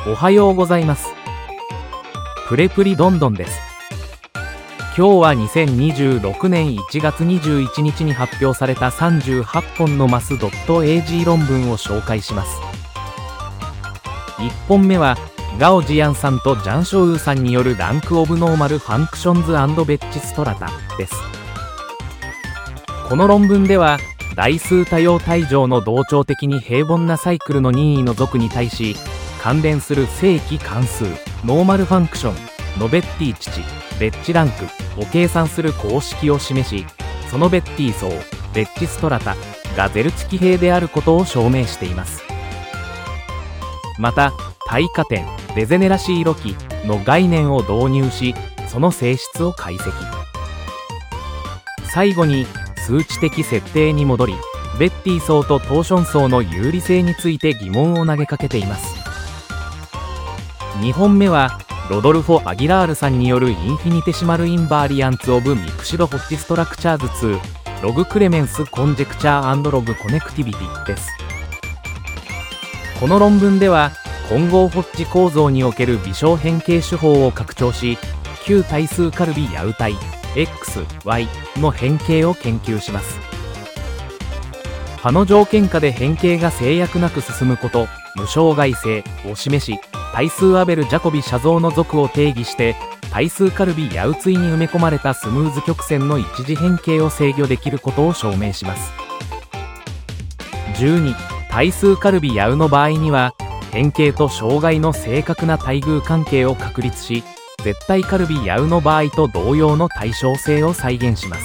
おはようございます。プレプリどんどんです。今日は2026年1月21日に発表された38本のマス .ag 論文を紹介します。1本目はガオ・ジアンさんとジャン・ショウーさんによるランク・オブ・ノーマル・ファンクションズ&ベッジ・ストラタです。この論文では代数多様体上の同調的に平凡なサイクルの任意の属に対し関連する正規関数ノーマルファンクションのベッティ値ベッジランクを計算する公式を示し、そのベッティ層ベッジストラタがゼルツキ平であることを証明しています。また対価点デゼネラシーロ期の概念を導入し、その性質を解析。最後に数値的設定に戻り、ベッティ層とトーション層の有利性について疑問を投げかけています。2本目はロドルフォ・アギラールさんによるインフィニテシマル・インバーリアンツ・オブ・ミクシド・ホッジ・ストラクチャーズ2ログ・クレメンス・コンジェクチャー&ログ・コネクティビティです。この論文では混合ホッジ構造における微小変形手法を拡張し、旧対数カルビ・ヤウ体 XY の変形を研究します。葉の条件下で変形が制約なく進むこと無障害性を示し、対数アベル・ジャコビ写像の属を定義して対数カルビ・ヤウ対に埋め込まれたスムーズ曲線の一次変形を制御できることを証明します。12. 対数カルビ・ヤウの場合には変形と障害の正確な対偶関係を確立し、絶対カルビ・ヤウの場合と同様の対称性を再現します。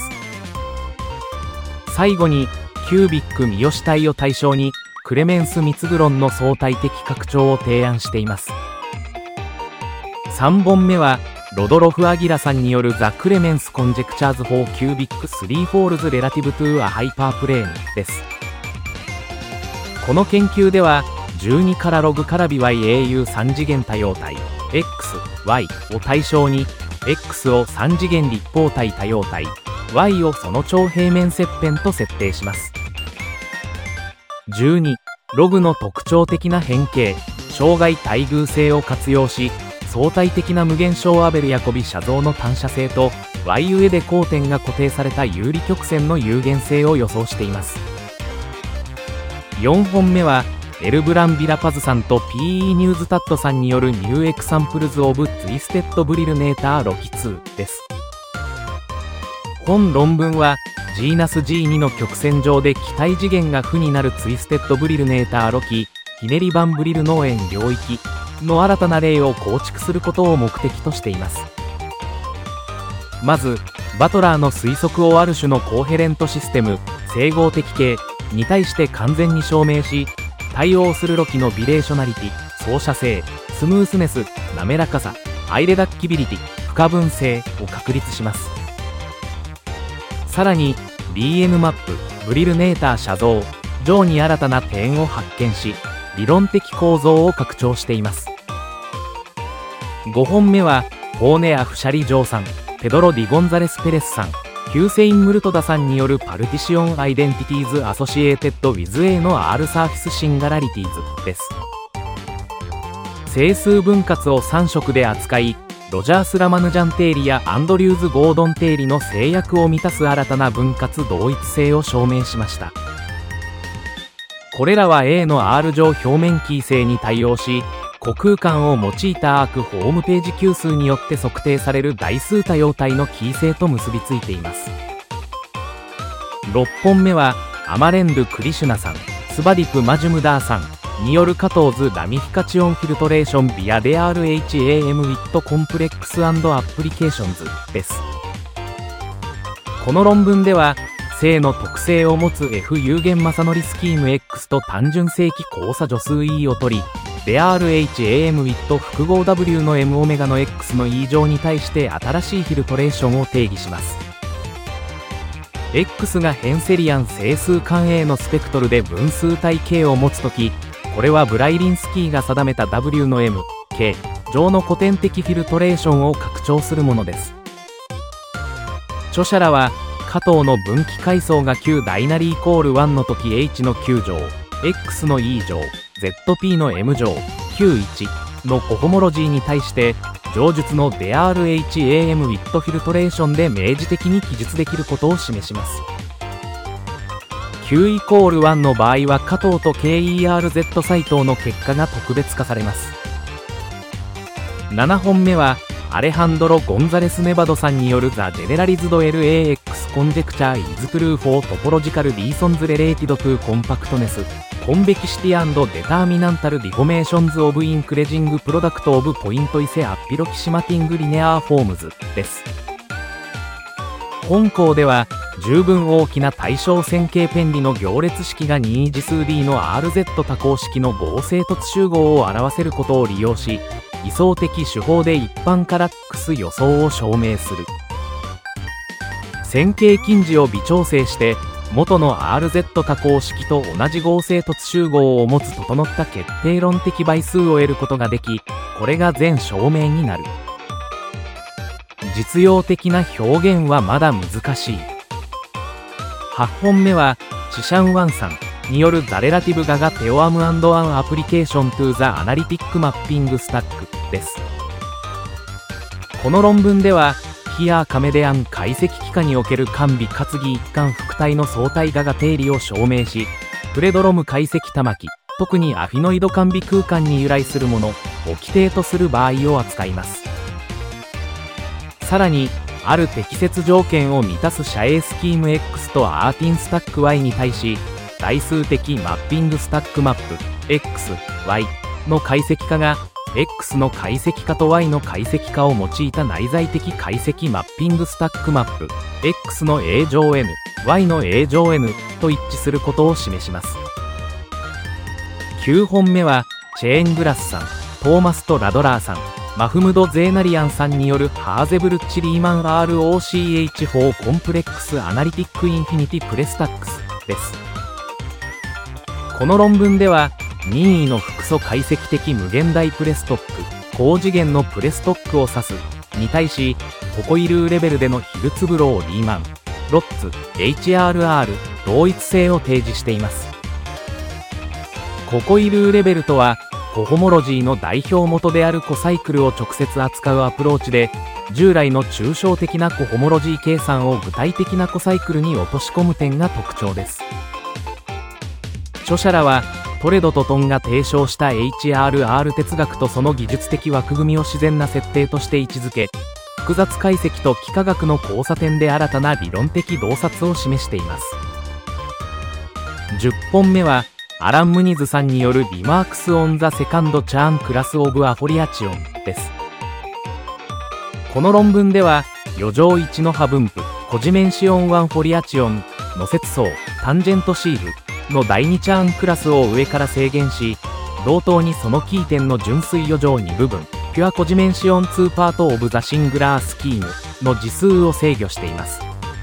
最後にキュービック・三好体を対象にクレメンス・ミツグロンの相対的拡張を提案しています。3本目はロドロフ・アギラさんによるザ・クレメンス・コンジェクチャーズ・フォー・キュービック・3フォールズ・レラティブ・トゥ・ア・ハイパープレーンです。この研究では12からログからビ YAU3 次元多様体 XY を対象に X を3次元立方体多様体 Y をその長平面切片と設定します。12. ログの特徴的な変形障害対偶性を活用し、相対的な無限小アベル・ヤコビ写像の単射性と Y 上で交点が固定された有利曲線の有限性を予想しています。4本目はエルブラン・ビラパズさんと PE ニューズタットさんによるニューエクサンプルズ・オブ・ツイステッド・ブリルネーター・ロキ2です。本論文はジーナス G2 の曲線上で気体次元が負になるツイステッドブリルネーターロキひねり版ブリル農園領域の新たな例を構築することを目的としています。まずバトラーの推測をある種のコーヘレントシステム整合的形に対して完全に証明し、対応するロキのビレーショナリティ相射性スムースネス滑らかさアイレダッキビリティ不可分性を確立します。さらに BN マップブリルネーター写像上に新たな点を発見し、理論的構造を拡張しています。5本目はフォーネア・フシャリ・ジョーさんペドロ・ディ・ゴンザレス・ペレスさんヒューセイン・ムルトダさんによるパルティシオン・アイデンティティーズ・アソシエーテッド・ウィズ・A の R サーフィス・シンガラリティーズです。整数分割を3色で扱い、ロジャース・ラマヌジャン定理やアンドリューズ・ゴードン定理の制約を満たす新たな分割同一性を証明しました。これらは A の R 乗表面キー性に対応し、個空間を用いたアークホームページ級数によって測定される代数多様体のキー性と結びついています。6本目はアマレンド・クリシュナさんスバディプ・マジュムダーさんによるカトーズ・ラミフィカチオンフィルトレーションビア DRHAM ウィットコンプレックス&アプリケーションズです。この論文では正の特性を持つ F 有限正則スキーム X と単純正規交差助数 E を取り、DRHAM ウィット複合 W の M オメガの X の E 乗に対して新しいフィルトレーションを定義します。X がヘンセリアン整数間 A のスペクトルで分数体 K を持つとき、これはブライリンスキーが定めた W の M、K 乗の古典的フィルトレーションを拡張するものです。著者らは加藤の分岐階層が Q 大なりイコール1の時 H の Q 乗 X の E 乗 ZP の M 乗 Q1 のコホモロジーに対して上述の DRHAM ウィットフィルトレーションで明示的に記述できることを示します。Q=1 の場合は加藤と KERZ 細等の結果が特別化されます。7本目はアレハンドロ・ゴンザレス・ネバドさんによる The Generalized LAX Conjecture is True for Topological Reasons Related to Compactness, Convexity and Determinantal Deformations of Increasing Product of Pointwise Approximating Linear Forms です。本項では十分大きな対称線形ペンリの行列式が任意次数 D の RZ 多項式の合成突集合を表せることを利用し、位相的手法で一般カラックス予想を証明する。線形近似を微調整して元の RZ 多項式と同じ合成突集合を持つ整った決定論的倍数を得ることができ、これが全証明になる。実用的な表現はまだ難しい。8本目はチシャンワンさんによる The Relative Gaga Theorem and an Application to the Analytic Mapping Stack です。この論文ではヒアーカメデアン解析機関における間微かつ偽一貫複体の相対ガガ定理を証明し、プレドロム解析玉木、特にアフィノイド間微空間に由来するものを規定とする場合を扱います。さらにある適切条件を満たす遮影スキーム X とアーティンスタック Y に対し、代数的マッピングスタックマップ X、Y の解析化が X の解析化と Y の解析化を用いた内在的解析マッピングスタックマップ X の A 乗 N、Y の A 乗 N と一致することを示します。9本目はチェーングラスさん、トーマスとラドラーさん、マフムド・ゼーナリアンさんによるハーゼブルッチ・リーマン ROCH4 コンプレックス・アナリティック・インフィニティ・プレスタックスです。この論文では任意の複素解析的無限大プレストック、高次元のプレストックを指すに対し、ココイルーレベルでのヒルツブロー・リーマン、ロッツ、HRR 同一性を提示しています。ココイルーレベルとはコホモロジーの代表元であるコサイクルを直接扱うアプローチで、従来の抽象的なコホモロジー計算を具体的なコサイクルに落とし込む点が特徴です。著者らはトレドとトンが提唱した HRR 哲学とその技術的枠組みを自然な設定として位置づけ、複雑解析と幾何学の交差点で新たな理論的洞察を示しています。10本目はアラン・ムニズさんによるリマークス・オン・ザ・セカンド・チャーン・クラス・オブ・アフォリアチオンです。この論文では余剰1の波分布、コジメンシオン1フォリアチオンの接相、タンジェントシールの第2チャーンクラスを上から制限し、同等にそのキー点の純粋余剰2部分、ピュアコジメンシオン2パート・オブ・ザ・シングラー・スキームの次数を制御しています。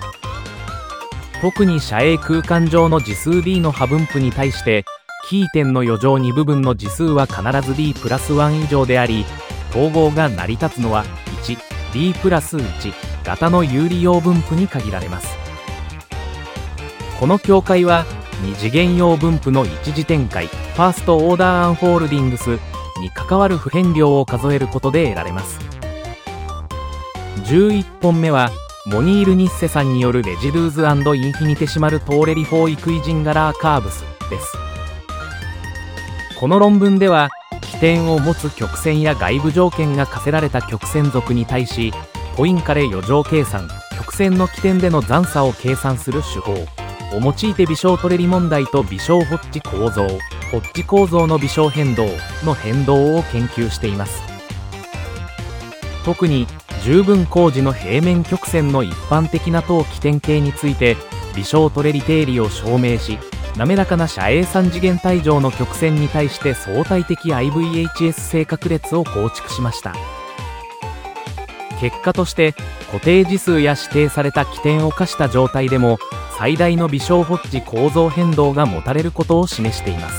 特に遮影空間上の次数 D の波分布に対してキー点の余剰2部分の次数は必ず D プラス1以上であり、統合が成り立つのは 1D プラス1型の有利用分布に限られます。この境界は2次元用分布の一次展開ファーストオーダーアンフォールディングスに関わる不変量を数えることで得られます。11本目はモニール・ニッセさんによるレジドゥーズ&インフィニテシマル・トーレリフォー・イクイジンガラー・カーブスです。この論文では起点を持つ曲線や外部条件が課せられた曲線属に対し、ポインカレ余剰計算、曲線の起点での残差を計算する手法を用いて微小トレリ問題と微小ホッジ構造、ホッジ構造の微小変動の変動を研究しています。特に十分高次の平面曲線の一般的な等起点形について微小トレリ定理を証明し、滑らかな遮影3次元帯上の曲線に対して相対的 IVHS 正確列を構築しました。結果として固定次数や指定された起点を課した状態でも最大の微小ホッジ構造変動が持たれることを示しています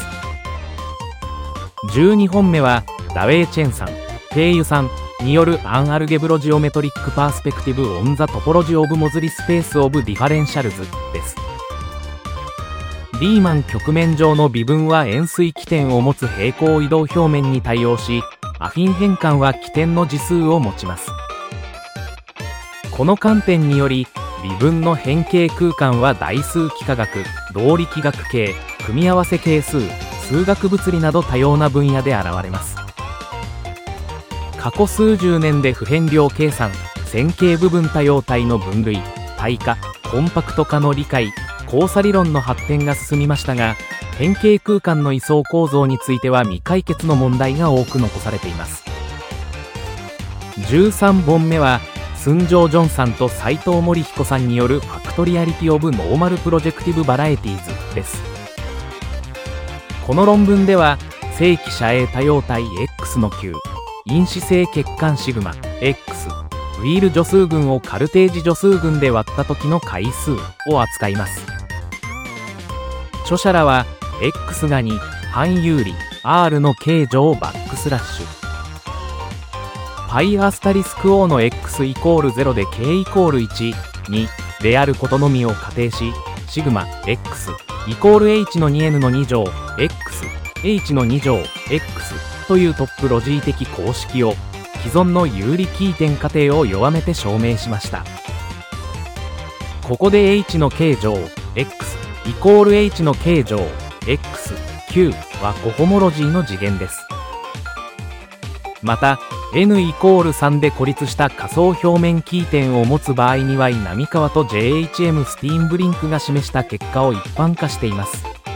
。12本目はダウェイ・チェンさん、ペイユさんによるアンアルゲブロジオメトリックパースペクティブオンザトポロジオブモズリスペースオブディファレンシャルズです。リーマン曲面上の微分は円錐起点を持つ平行移動表面に対応し、 アフィン変換は起点の次数を持ちます。この観点により、微分の変形空間は代数幾何学、動力学系、組み合わせ係数、数学物理など多様な分野で現れます。過去数十年で不変量計算、線形部分多様体の分類、体化、コンパクト化の理解、交差理論の発展が進みましたが、変形空間の位相構造については未解決の問題が多く残されています。13本目は、寸城ジョンさんと斉藤森彦さんによるファクトリアリティオブノーマルプロジェクティブバラエティーズです。この論文では、正規遮影多様体 X の9、因子性欠陥シグマ X、ウィール助数群をカルテージ助数群で割った時の回数を扱います。著者らは、X が2、半有利、R の形状バックスラッシュ。π*O の x イコール0で k イコール1、2であることのみを仮定し、シグマ x イコール h の 2n の2乗 x h の2乗 x というトップロジー的公式を既存の有利奇点仮定を弱めて証明しました。ここで h の形状 x イコール h の形状 x q はコホモロジーの次元です。またn イコール3で孤立した仮想表面奇点を持つ場合には並川と JHM スティーンブリンクが示した結果を一般化しています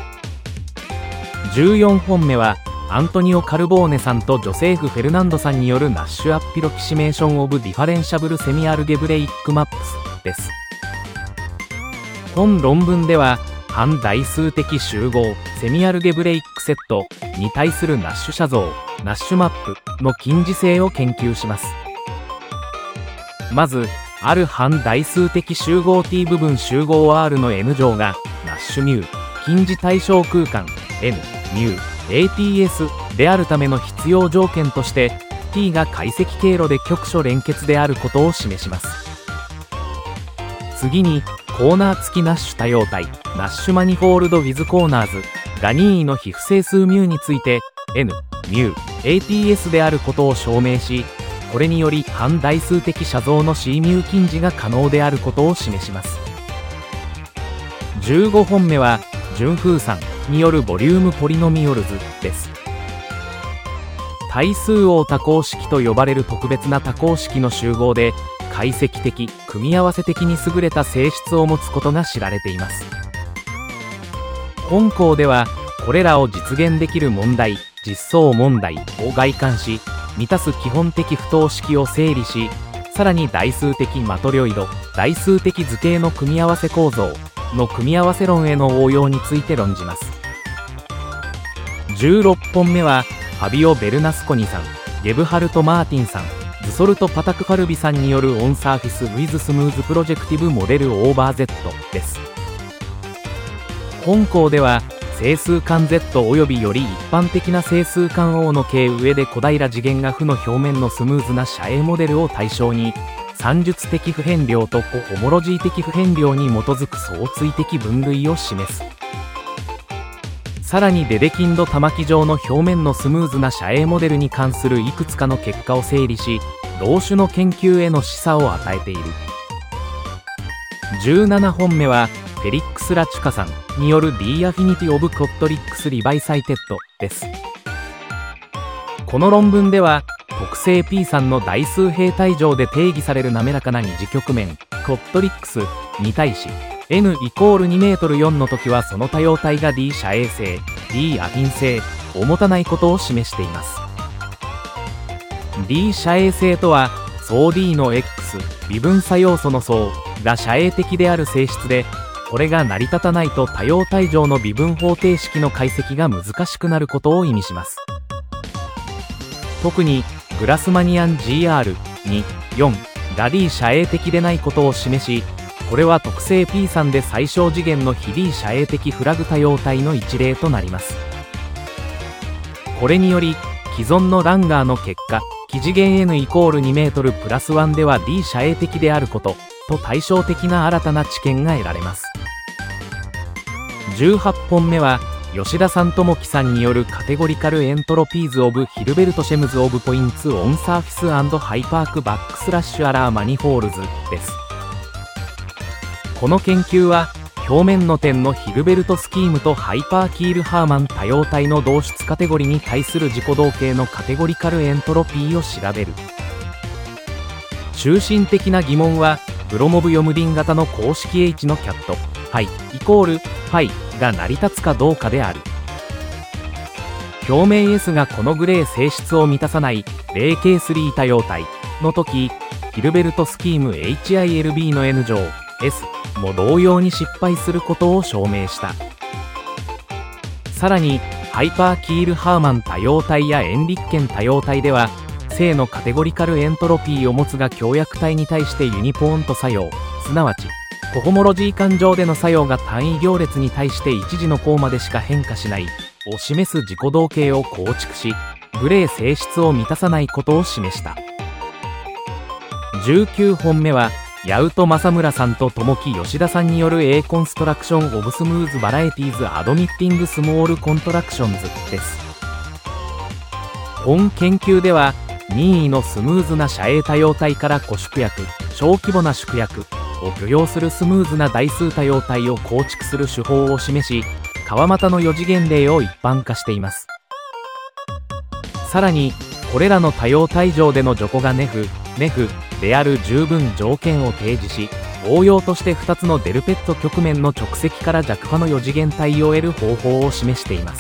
。14本目はアントニオ・カルボーネさんとジョセーフ・フェルナンドさんによるナッシュアッピロキシメーション・オブ・ディファレンシャブル・セミアルゲブレイック・マップスです。本論文では半代数的集合セミアルゲブレイックセットに対するナッシュ写像ナッシュマップの近似性を研究します。まずある半代数的集合 T 部分集合 R の N 乗がナッシュミュー近似対象空間 N ミュー ATS であるための必要条件として T が解析経路で局所連結であることを示します。次にコーナー付きナッシュ多様体ナッシュマニフォールド with コーナーズが任意の非不整数ミューについて N ミュー ATS であることを証明し、これにより半代数的写像の C ミュー近似が可能であることを示します。15本目は純風さんによるボリュームポリノミオルズです。対数応多項式と呼ばれる特別な多項式の集合で解析的組み合わせ的に優れた性質を持つことが知られています。本項ではこれらを実現できる問題実相問題を概観し満たす基本的不等式を整理し、さらに代数的マトリョイド代数的図形の組み合わせ構造の組み合わせ論への応用について論じます。16本目はファビオ・ベルナスコニさんゲブハルト・マーティンさんズソルト・パタクファルビさんによるオンサーフィス・ウィズ・スムーズ・プロジェクティブ・モデル・オーバー Z です。本項では整数間 Z およびより一般的な整数間 O の形上で小平次元が負の表面のスムーズな遮影モデルを対象に算術的不変量とコホモロジー的不変量に基づく相対的分類を示す。さらにデデキンド玉木状の表面のスムーズな遮影モデルに関するいくつかの結果を整理し同種の研究への示唆を与えている。17本目はフェリックス・ラチュカさんによる D アフィニティ・オブ・コットリックス・リバイサイテッドです。この論文では特性 P3 の代数平対上で定義される滑らかな二次局面コットリックスに対し N イコール2メートル4の時はその多様体が D 遮影性 D アフィン性を持たないことを示しています。 D 遮影性とは相 D の X 微分差要素の相が遮影的である性質で、これが成り立たないと多様体上の微分方程式の解析が難しくなることを意味します。特にグラスマニアン GR2、4 が D 遮影的でないことを示し、これは特性 P3 で最小次元の非 D 遮影的フラグ多様体の一例となります。これにより既存のランガーの結果奇次元 N イコール2メートルプラス1では D 遮影的であることと対照的な新たな知見が得られます。18本目は吉田さん智樹さんによるカテゴリカルエントロピーズ・オブ・ヒルベルト・シェムズ・オブ・ポインツ・オン・サーフィス・ハイパーク・バックスラッシュ・アラー・マニフォールズです。この研究は表面の点のヒルベルトスキームとハイパーキール・ハーマン多様体の導出カテゴリに対する自己同型のカテゴリカルエントロピーを調べる。中心的な疑問はブロモブヨムディン型の公式 H のキャットファイイコールファイが成り立つかどうかである。表面 S がこのグレー性質を満たさない 0K3 多様体の時、ヒルベルトスキーム HILB の N 乗 S も同様に失敗することを証明した。さらにハイパーキール・ハーマン多様体やエンリッケン多様体では正のカテゴリカルエントロピーを持つが強薬体に対してユニポーント作用、すなわちコホモロジー間上での作用が単位行列に対して一時の項までしか変化しないを示す自己同型を構築し、グレー性質を満たさないことを示した。19本目は八宇と正村さんと友木吉田さんによる A コンストラクション・オブ・スムーズ・バラエティーズ・アドミッティング・スモール・コントラクションズです。本研究では任意のスムーズな遮影多様体から小縮約、小規模な縮約を許容するスムーズな代数多様体を構築する手法を示し、川俣の4次元例を一般化しています。さらにこれらの多様体上での除去がネフである十分条件を提示し、応用として2つのデルペット局面の直積から弱波の4次元体を得る方法を示しています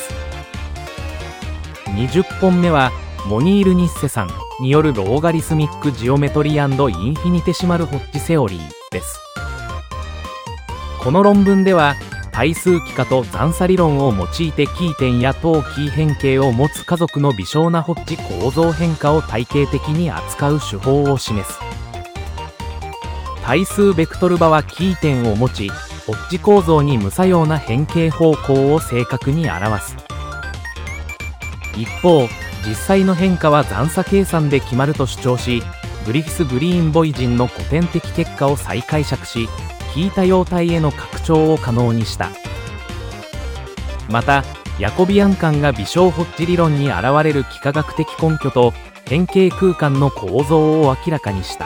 。20本目はモニール・ニッセさんによるローガリスミック・ジオメトリー&インフィニテシマル・ホッチ・セオリーです。この論文では対数幾何と残差理論を用いてキー点や等キー変形を持つ家族の微小なホッチ構造変化を体系的に扱う手法を示す。対数ベクトル場はキー点を持ち、ホッチ構造に無作用な変形方向を正確に表す。一方実際の変化は残差計算で決まると主張し、グリフィス・グリーンボイジンの古典的結果を再解釈し、キー多様体への拡張を可能にした。またヤコビアン間が微小ホッチ理論に現れる幾何学的根拠と変形空間の構造を明らかにした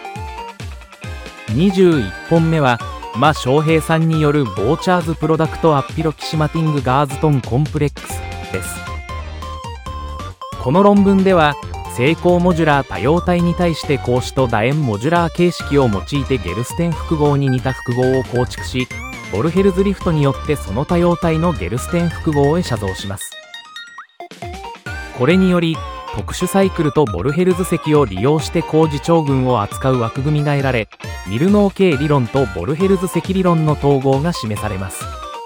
。21本目は馬翔平さんによるボーチャーズプロダクトアッピロキシマティングガーズトンコンプレックスです。この論文では正項モジュラー多様体に対して格子と楕円モジュラー形式を用いてゲルステン複合に似た複合を構築し、ボルヘルズリフトによってその多様体のゲルステン複合へ写像します。これにより特殊サイクルとボルヘルズ積を利用して高次長群を扱う枠組みが得られ、ミルノー系理論とボルヘルズ積理論の統合が示されます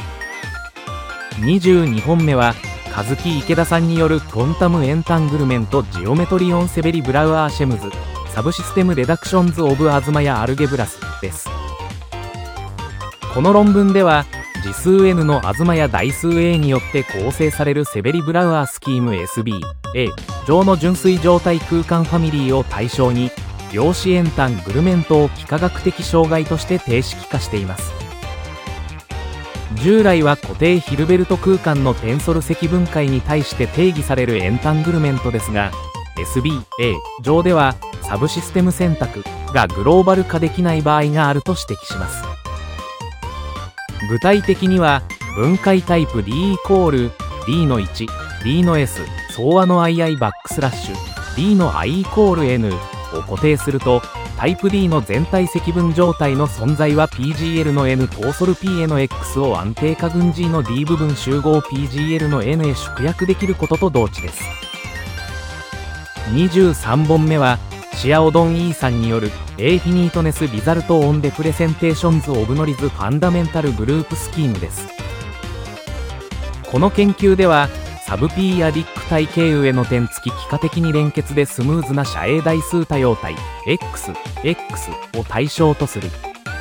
。22本目は和木池田さんによるクォンタムエンタングルメントジオメトリオンセベリブラウアーシェムズサブシステムレダクションズオブアズマやアルゲブラスです。この論文では次数 n のアズマや代数 a によって構成されるセベリブラウアースキーム SB、A 上の純粋状態空間ファミリーを対象に量子エンタングルメントを幾何学的障害として定式化しています。従来は固定ヒルベルト空間のテンソル積分解に対して定義されるエンタングルメントですが、 SB、A 上ではサブシステム選択がグローバル化できない場合があると指摘します。具体的には分解タイプ D イコール D の 1、D の S、総和の II バックスラッシュ D の I イコール N を固定すると、タイプ D の全体積分状態の存在は PGL の N トーソル P への X を安定化群 G の D 部分集合 PGL の N へ縮約できることと同値です。23本目はシアオドン E さんによる A フィニートネスリザルトオンデプレセンテーションズオブノリズファンダメンタルグループスキームです。この研究ではサブ P やディック体系上の点付き幾何的に連結でスムーズな遮影代数多様体 X を対象とする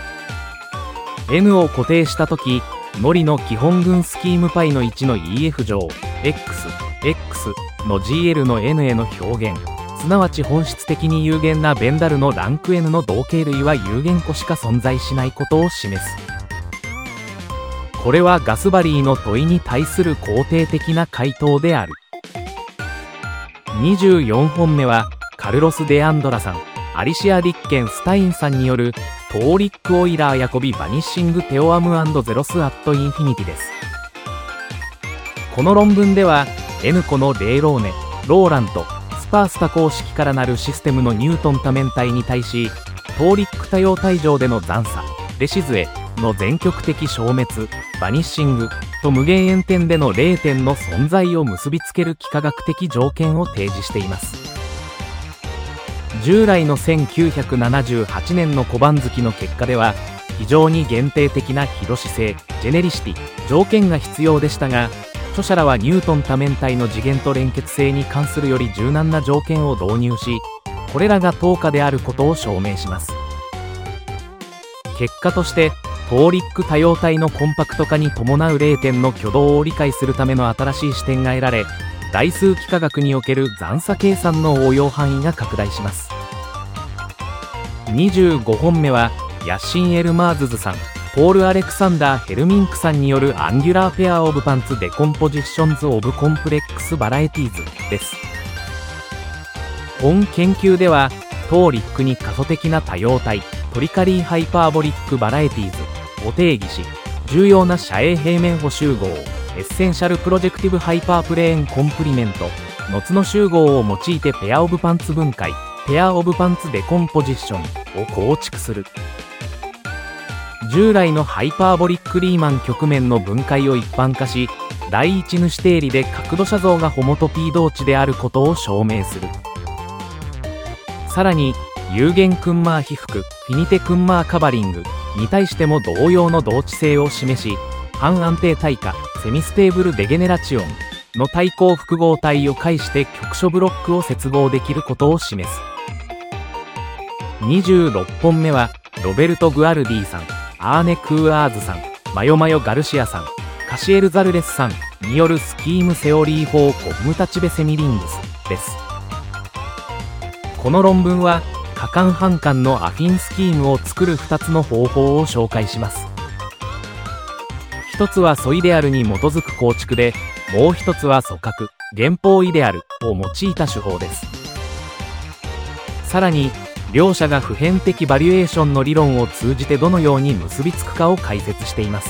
N を固定したとき、ノリの基本群スキーム π の1の EF 乗 X の GL の N への表現、すなわち本質的に有限なベンダルのランク N の同型類は有限個しか存在しないことを示す。 これはガスバリーの問いに対する肯定的な回答である。24本目はカルロス・デアンドラさん、アリシア・ディッケンスタインさんによるトーリック・オイラー・ヤコビ・バニッシング・テオアム&ゼロス・アット・インフィニティです。この論文では N 個のレーローネ、ローラント、スパースタ公式からなるシステムのニュートン多面体に対し、トーリック多様体上での残差、レシズエの全極的消滅、バニッシングと無限円点での0点の存在を結びつける幾何学的条件を提示しています。従来の1978年の小判月の結果では、非常に限定的な広視性、ジェネリシティ、条件が必要でしたが、著者らはニュートン多面体の次元と連結性に関するより柔軟な条件を導入し、これらが等価であることを証明します。結果として、トーリック多様体のコンパクト化に伴う0点の挙動を理解するための新しい視点が得られ、代数幾何学における残差計算の応用範囲が拡大します。25本目はヤッシン・エルマーズズさん、ポール・アレクサンダー・ヘルミンクさんによるアンギュラーペア・オブ・パンツ・デコンポジションズ・オブ・コンプレックス・バラエティーズです。本研究ではトーリックに可塑的な多様体、トリカリー・ハイパーボリック・バラエティーズを定義し、重要な斜影平面補集合、エッセンシャルプロジェクティブハイパープレーンコンプリメント、ノツの集合を用いてペアオブパンツ分解、ペアオブパンツデコンポジションを構築する。従来のハイパーボリックリーマン曲面の分解を一般化し、第一主定理で角度写像がホモトピー同値であることを証明する。さらに有限クンマー被覆、フィニテクンマーカバリングに対しても同様の同値性を示し、半安定対価、セミステーブルデゲネラチオンの対抗複合体を介して局所ブロックを接合できることを示す。26本目はロベルト・グアルディさん、アーネ・クーアーズさん、マヨマヨ・ガルシアさん、カシエル・ザルレスさんによるスキーム・セオリー・フォー・コムタチベ・セミリングスです。この論文は可感半感のアフィンスキームを作る2つの方法を紹介します。一つは素イデアルに基づく構築で、もう一つは組閣、原法イデアルを用いた手法です。さらに両者が普遍的バリュエーションの理論を通じてどのように結びつくかを解説しています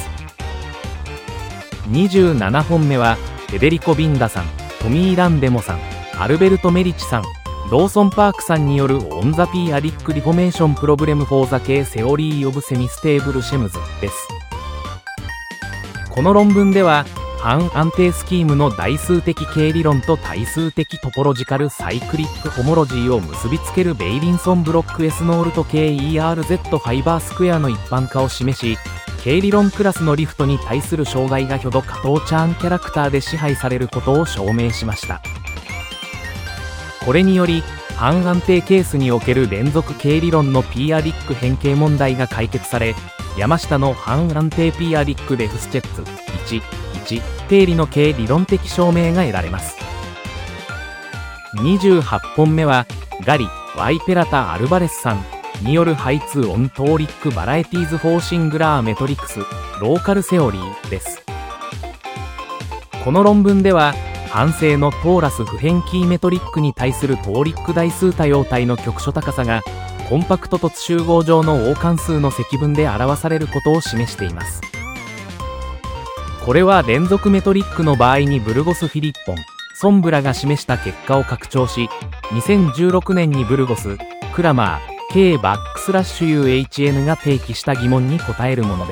。27本目はフェデリコ・ビンダさん、トミー・ランデモさん、アルベルト・メリチさん、ドーソン・パークさんによるオン・ザ・ピーアディック・リフォメーション・プロブレム・フォー・ザ・ケー・セオリー・オブ・セミステーブル・シェムズです。この論文では半安定スキームの代数的形理論と対数的トポロジカルサイクリックホモロジーを結びつけるベイリンソンブロック S ノールと KERZ ファイバースクエアの一般化を示し、形理論クラスのリフトに対する障害が挙動加藤チャーンキャラクターで支配されることを証明しました。これにより半安定ケースにおける連続形理論のピーアディック変形問題が解決され、山下の半安定ピーアディックデフスチェッツ1定理の形理論的証明が得られます。28本目はガリ・ワイペラタ・アルバレスさんによるハイツーオントーリックバラエティーズ・フォーシングラーメトリクスローカルセオリーです。この論文では反正のトーラス普遍キーメトリックに対するトーリック代数多様体の局所高さがコンパクト突集合上の王冠数の積分で表されることを示しています。これは連続メトリックの場合にブルゴス・フィリッポン、ソンブラが示した結果を拡張し、2016年にブルゴス、クラマー、K バックスラッシュ UHN が提起した疑問に答えるものです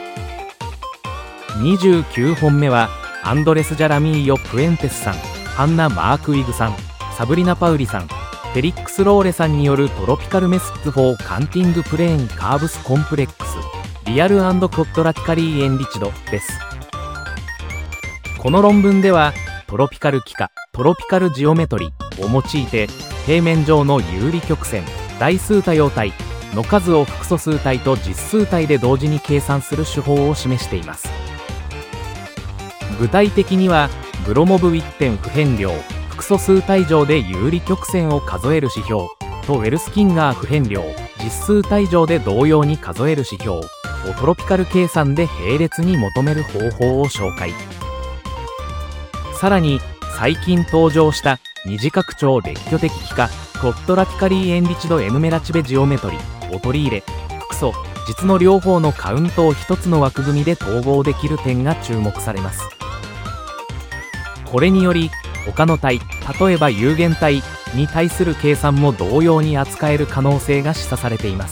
。29本目はアンドレス・ジャラミーヨ・プエンテスさん、ハンナ・マークウィグさん、サブリナ・パウリさん、フェリックス・ローレさんによるトロピカルメスッツ・フォー・カンティング・プレーン・カーブス・コンプレックス、リアル&クォッドラティカリー・エンリチドです。この論文ではトロピカル幾何、トロピカルジオメトリを用いて平面上の有利曲線、代数多様体の数を複素数体と実数体で同時に計算する手法を示しています。具体的にはグロモブ・ウィッテン普遍量、複素数体上で有利曲線を数える指標とウェルスキンガー普遍量、実数体上で同様に数える指標オトロピカル計算で並列に求める方法を紹介。さらに最近登場した二次拡張列挙的幾何コットラティカリーエンリチドエヌメラチベジオメトリを取り入れ、複素実の両方のカウントを一つの枠組みで統合できる点が注目されます。これにより他の体、例えば有限体に対する計算も同様に扱える可能性が示唆されています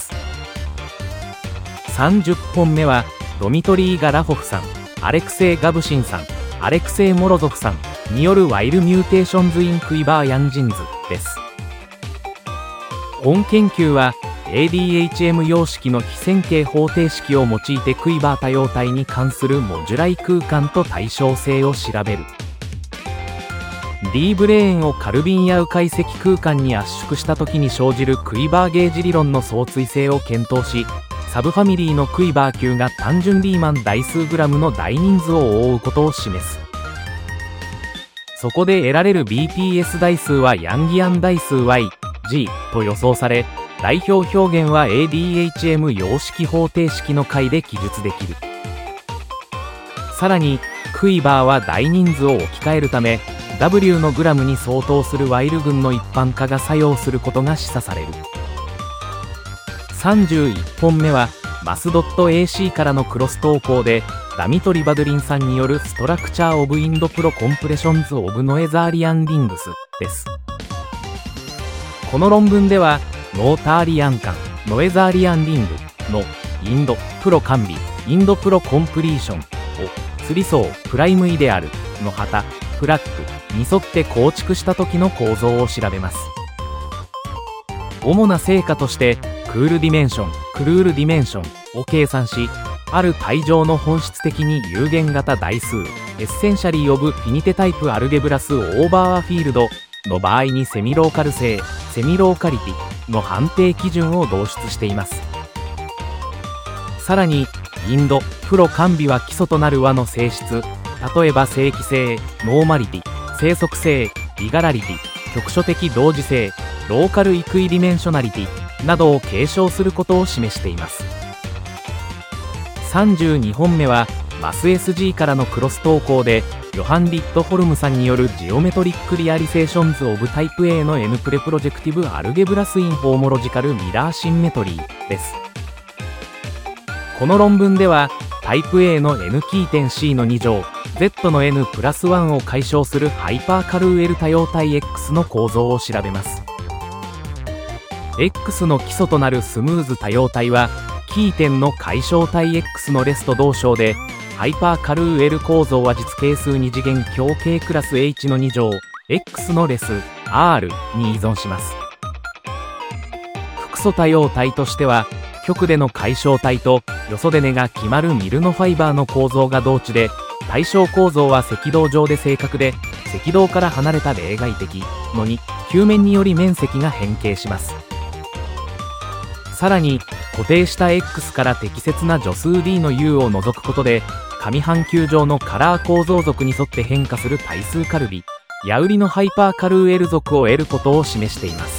。30本目はドミトリー・ガラホフさん、アレクセイ・ガブシンさん、アレクセイ・モロゾフさんによるワイルミューテーションズ・イン・クイバー・ヤンジンズです。本研究は ADHM 様式の非線形方程式を用いてクイバー多様体に関するモジュライ空間と対称性を調べる。D ブレーンをカルビンや迂回積空間に圧縮した時に生じるクイバーゲージ理論の相対性を検討し、サブファミリーのクイバー球が単純リーマン大数グラムの大人数を覆うことを示す。そこで得られる BPS 代数はヤンギアン代数 y、g と予想され、代表表現は ADHM 様式方程式の解で記述できる。さらにクイバーは大人数を置き換えるため、W のグラムに相当するワイル群の一般化が作用することが示唆される。31本目はマスドット AC からのクロス投稿で、ダミトリ・バドゥリンさんによるストラクチャー・オブ・インド・プロ・コンプレションズ・オブ・ノエザーリアン・リングスです。この論文ではノーターリアン間ノエザーリアン・リングのインド・プロ完備インド・プロ・コンプリーションを釣り層プライムイデアルの旗フラッグに沿って構築した時の構造を調べます。主な成果としてクールディメンションクルールディメンションを計算し、ある体上の本質的に有限型代数エッセンシャリー・オブ・フィニテタイプ・アルゲブラス・オーバー・フィールドの場合にセミローカル性セミローカリティの判定基準を導出しています。さらにインドプロ完備は基礎となる和の性質、例えば正規性ノーマリティ生息性リガラリティ局所的同時性ローカルイクイディメンショナリティなどを継承することを示しています。32本目はマス SG からのクロス投稿で、ヨハン・リットホルムさんによるジオメトリックリアリセーションズ・オブ・タイプ A の N プレプロジェクティブ・アルゲブラス・イン・ホーモロジカル・ミラーシンメトリーです。この論文ではタイプ A の N キー点 C の2乗 Z の N プラス1を解消するハイパーカルーエル多様体 X の構造を調べます。 X の基礎となるスムーズ多様体はキー点の解消体 X のレスと同称で、ハイパーカルーエル構造は実係数2次元強 K クラス H の2乗 X のレス R に依存します。複素多様体としては極での解消体とよそで根が決まるミルノファイバーの構造が同値で、対象構造は赤道上で正確で、赤道から離れた例外的のに球面により面積が変形します。さらに固定した X から適切な助数 D の U を除くことで、上半球上のカラー構造属に沿って変化する対数カルビヤウリのハイパーカルーエル属を得ることを示しています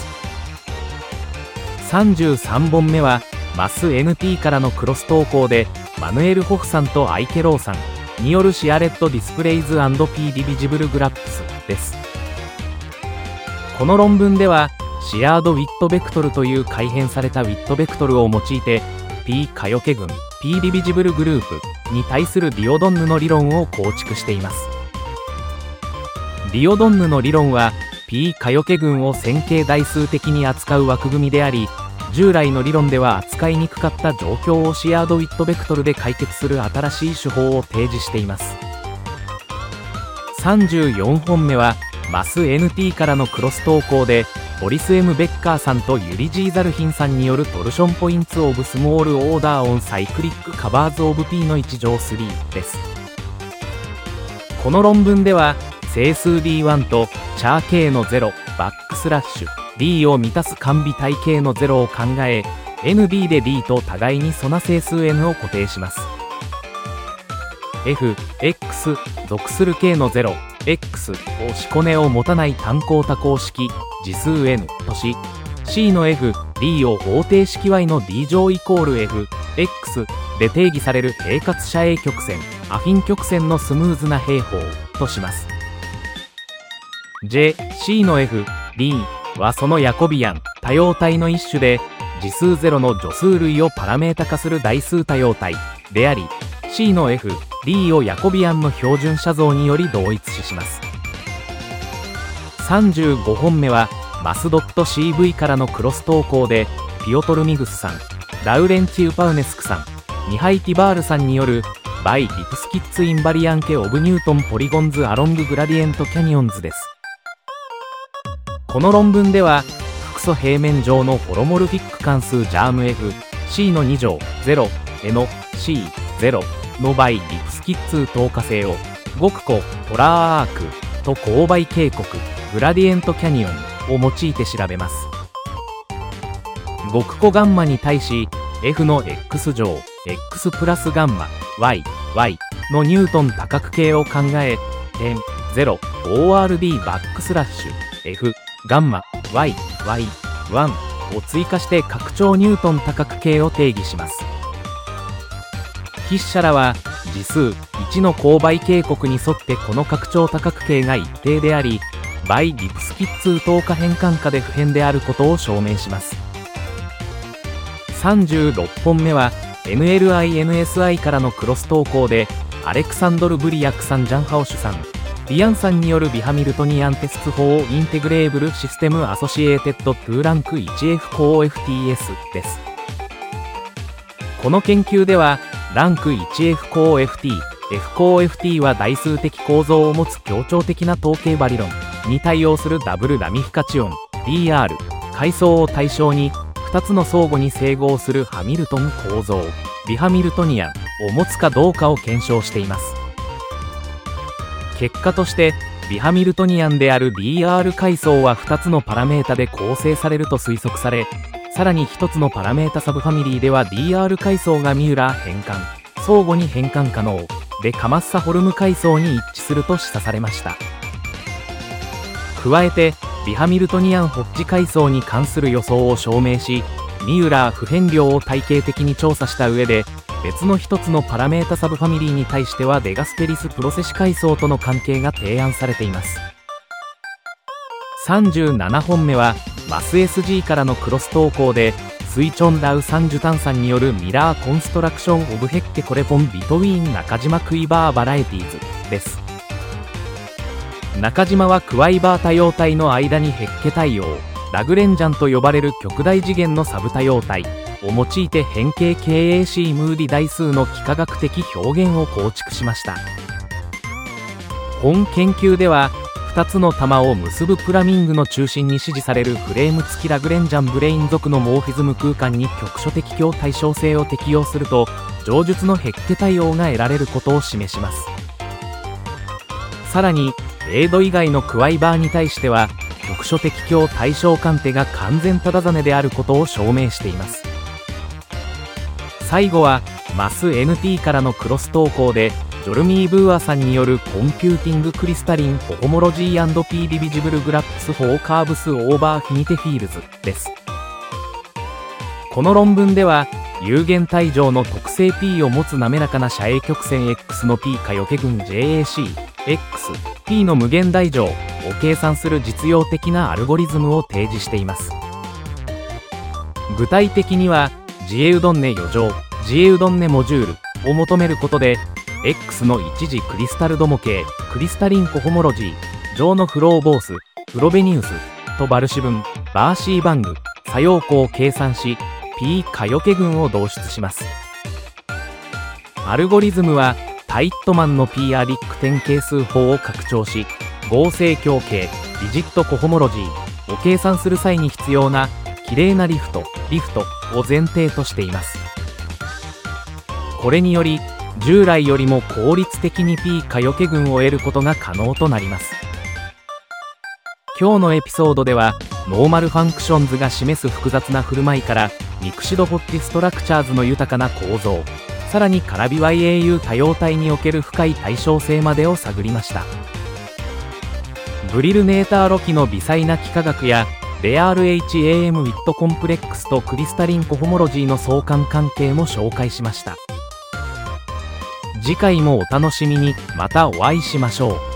。33本目はマス NT からのクロス投稿で、マヌエル・ホフさんとアイケローさんによるシアレット・ディスプレイズ& P ディビジブルグラップスです。この論文ではシアードウィットベクトルという改変されたウィットベクトルを用いて P 可除け群 P ディビジブルグループに対するディオドンヌの理論を構築しています。ディオドンヌの理論は P 可除け群を線形代数的に扱う枠組みであり、従来の理論では扱いにくかった状況をシアードウィットベクトルで解決する新しい手法を提示しています。34本目はマス NT からのクロス投稿で、ボリス M ベッカーさんとユリジーザルヒンさんによるトルションポインツオブスモールオーダーオンサイクリックカバーズオブ P の1乗3です。この論文では整数 D1 とチャー K の0バックスラッシュ D を満たす完備体系の0を考え、 ND で D と互いに素な整数 N を固定します。 F、X 属する K の0X をしこねを持たない単項多項式次数 N とし、 C の F、D を方程式 Y の D 乗イコール F、X で定義される平滑遮影曲線、アフィン曲線のスムーズな平方とします。J、C の F、D はそのヤコビアン多様体の一種で、次数0の助数類をパラメータ化する代数多様体であり、C の F、D をヤコビアンの標準写像により同一視します。35本目はマスドット CV からのクロス投稿で、ピオトルミグスさん、ラウレンチウパウネスクさん、ミハイ・ティバールさんによるバイ・リプスキッツ・インバリアンケ・オブ・ニュートン・ポリゴンズ・アロング・グラディエント・キャニオンズです。この論文では、複素平面上のホロモルフィック関数ジャーム F、C の2乗0、エノ、C0 のバイ・リプスキッツ等価性を、極個ポラーアークと勾配渓谷、グラディエント・キャニオンを用いて調べます。極個ガンマに対し、F の X 乗、X プラスガンマ、Y、Y のニュートン多角形を考え、点、0、ORD バックスラッシュ、F、ガンマ、Y、Y、1を追加して拡張ニュートン多角形を定義します。筆者らは、次数1の勾配渓谷に沿ってこの拡張多角形が一定であり、バイ・リプスキッツ等価変換下で不変であることを証明します。36本目は NLI-NSI からのクロス投稿で、アレクサンドル・ブリヤクさん、ジャンハオシュさん、ディアンさんによるビハミルトニアンテスト法インテグレーブルシステムアソシエーテッド2ランク 1F コー FTS です。この研究では、ランク 1F コー FT、F コー FT は代数的構造を持つ協調的な統計バリロンに対応するダブルラミフィカチオン DR 階層を対象に、2つの相互に整合するハミルトン構造ビハミルトニアンを持つかどうかを検証しています。結果として、ビハミルトニアンである DR 階層は2つのパラメータで構成されると推測され、さらに1つのパラメータサブファミリーでは DR 階層がミューラー変換相互に変換可能でカマッサホルム階層に一致すると示唆されました。加えて、ビハミルトニアンホッジ階層に関する予想を証明し、ミューラー不変量を体系的に調査した上で、別の一つのパラメータサブファミリーに対してはデガスペリスプロセシ階層との関係が提案されています。37本目はマス SG からのクロス投稿で、スイチョン・ラウ・サンジュタンさんによるミラーコンストラクション・オブ・ヘッケ・コレポン・ビトウィーン中島クイバー・バラエティーズです。中島はクワイバー多様体の間にヘッケ対応、ラグレンジャンと呼ばれる極大次元のサブ多様体を用いて変形 KAC ムーディ代数の幾何学的表現を構築しました。本研究では、2つの玉を結ぶプラミングの中心に支持されるフレーム付きラグレンジャンブレイン属のモーフィズム空間に局所的強対称性を適用すると、上述のヘッケ対応が得られることを示します。さらに、0度以外のクワイバーに対しては、局所的強対称関手が完全ただざねであることを証明しています。最後は、マス NT からのクロス投稿で、ジョルミー・ブーアさんによるコンピューティングクリスタリンホホモロジー &P リビジブルグラップス4カーブスオーバーフィニテフィールズです。この論文では、有限体上の特性 P を持つ滑らかな遮影曲線 X の P 可余計群 JAC、X、P の無限大乗を計算する実用的なアルゴリズムを提示しています。具体的には、ジエウドンネ余剰、ジエウドンネモジュールを求めることで、X の一次クリスタルド模型、クリスタリンコホモロジー上のフローボース、フロベニウスとバルシ分、バーシーバング、作用項を計算し、P 可余計群を導出します。アルゴリズムは、タイットマンの P アリック点係数法を拡張し、合成強形、リジットコホモロジーを計算する際に必要な、綺麗なリフトを前提としています。これにより、従来よりも効率的に P 可余計群を得ることが可能となります。今日のエピソードでは、ノーマルファンクションズが示す複雑な振る舞いから、ミクシドホッジストラクチャーズの豊かな構造、さらにカラビ YAU 多様体における深い対称性までを探りました。ブリルネーターロキの微細な幾何学や、レア RHAM ウィットコンプレックスとクリスタリンコホモロジーの相関関係も紹介しました。 次回もお楽しみに。またお会いしましょう。